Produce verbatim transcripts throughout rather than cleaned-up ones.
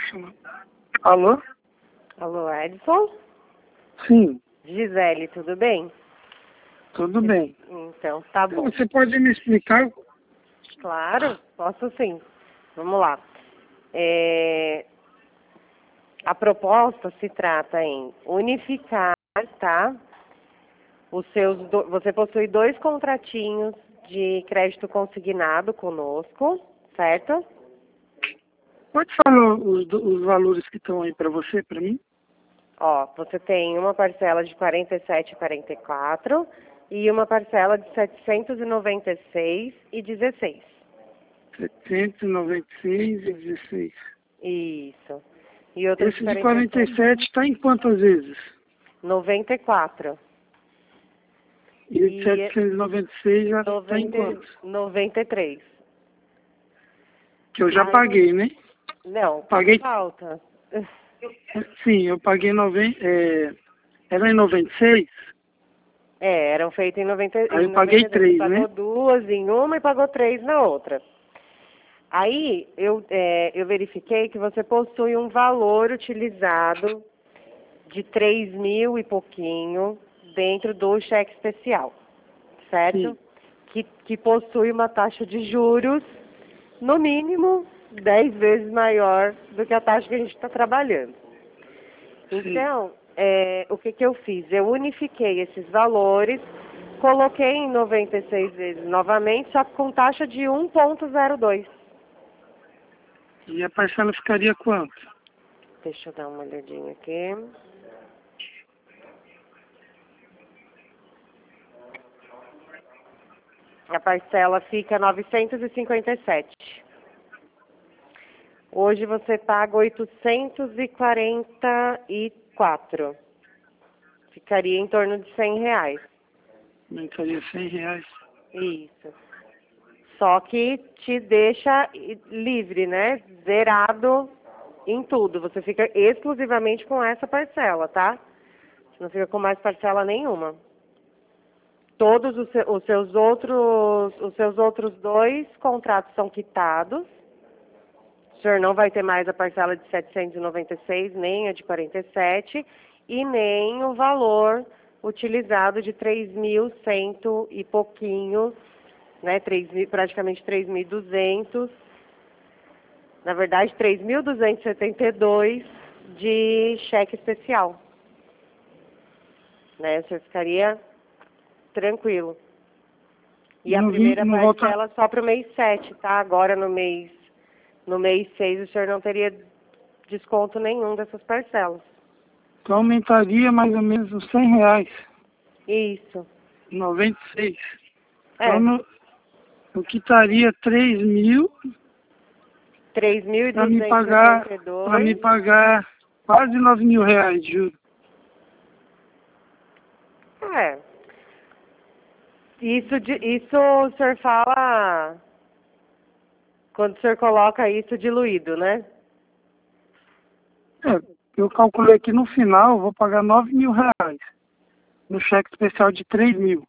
chamar. Alô? Alô, Edson? Sim, Gisele, tudo bem? tudo bem. Então, tá bom. Você pode me explicar? Claro, posso sim. Vamos lá. É, A proposta se trata em unificar, tá? Os seus do... Você possui dois contratinhos de crédito consignado conosco, certo? Pode falar os, do- os valores que estão aí para você, para mim? Ó, você tem uma parcela de quarenta e sete e quarenta e quatro e uma parcela de setecentos e noventa e seis e dezesseis. setecentos e noventa e seis e dezesseis. Isso. E outro Esse de quarenta e sete está em quantas vezes? noventa e quatro. E o de E setecentos e noventa e seis já está em noventa, quantos? noventa e três. Que eu já Mas- paguei, né? Não, Paguei. falta. Sim, eu paguei noventa. É, era em noventa e seis? É, eram feitas em noventa, Aí em eu paguei noventa e três. Você três, pagou né? duas em uma e pagou três na outra. Aí eu, é, eu verifiquei que você possui um valor utilizado de três mil e pouquinho dentro do cheque especial, certo? Sim. Que, que possui uma taxa de juros, no mínimo, dez vezes maior do que a taxa que a gente está trabalhando. Então, é, o que, que eu fiz? Eu unifiquei esses valores, coloquei em noventa e seis vezes novamente, só que com taxa de um ponto zero dois. E a parcela ficaria quanto? Deixa eu dar uma olhadinha aqui. A parcela fica novecentos e cinquenta e sete. Hoje você paga oitocentos e quarenta e quatro. Ficaria em torno de cem reais. Aumentaria cem reais. Isso. Só que te deixa livre, né? Zerado em tudo. Você fica exclusivamente com essa parcela, tá? Você não fica com mais parcela nenhuma. Todos os, se- os seus outros, os seus outros dois contratos são quitados. O senhor não vai ter mais a parcela de setecentos e noventa e seis, nem a de quarenta e sete, e nem o valor utilizado de três mil e cem e pouquinho, né, três mil, praticamente três mil e duzentos, na verdade três mil duzentos e setenta e dois de cheque especial. Né, o senhor ficaria tranquilo. E a Não vim- primeira não volta- parcela só para o mês sete, tá? Agora no mês, no mês seis o senhor não teria desconto nenhum dessas parcelas. Então aumentaria mais ou menos uns cem reais. Isso. noventa e seis. É, Então no, eu quitaria três mil três mil para me duzentos e pagar, setenta e para me dois. pagar quase nove mil reais de juros. É. Isso, de, isso o senhor fala quando o senhor coloca isso diluído, né? É, eu calculei que no final eu vou pagar nove mil reais no cheque especial de três mil.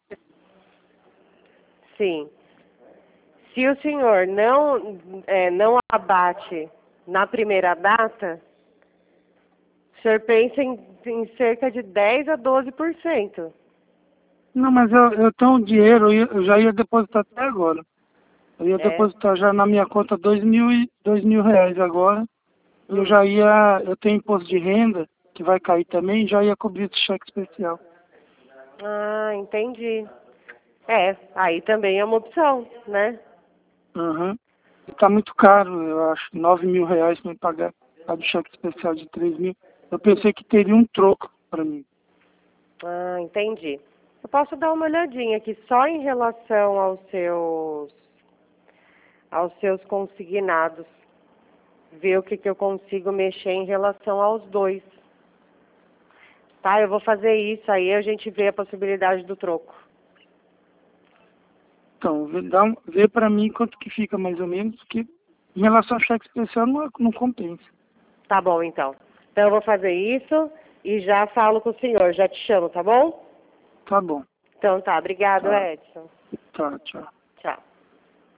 Sim. Se o senhor não, é, não abate na primeira data, o senhor pensa em, em cerca de dez a doze por cento. Não, mas eu, eu tenho um dinheiro, eu, ia- eu já ia depositar até agora. Eu ia É? depositar já na minha conta dois mil, e, dois mil reais agora. E eu Hum. já ia, eu tenho imposto de renda, que vai cair também, já ia cobrir esse cheque especial. Ah, entendi. É, aí também é uma opção, né? Uhum. Está muito caro, eu acho, nove mil reais para me pagar a do cheque especial de três mil. Eu pensei que teria um troco para mim. Ah, entendi. Eu posso dar uma olhadinha aqui só em relação aos seus aos seus consignados, ver o que, que eu consigo mexer em relação aos dois. Tá, eu vou fazer isso, aí a gente vê a possibilidade do troco. Então, vê, dá um- vê para mim quanto que fica mais ou menos, porque em relação ao cheque especial não, é- não compensa. Tá bom, então. Então eu vou fazer isso e já falo com o senhor, já te chamo, tá bom? Tá bom. Então tá, obrigado, Tá, Edson. tá, tchau.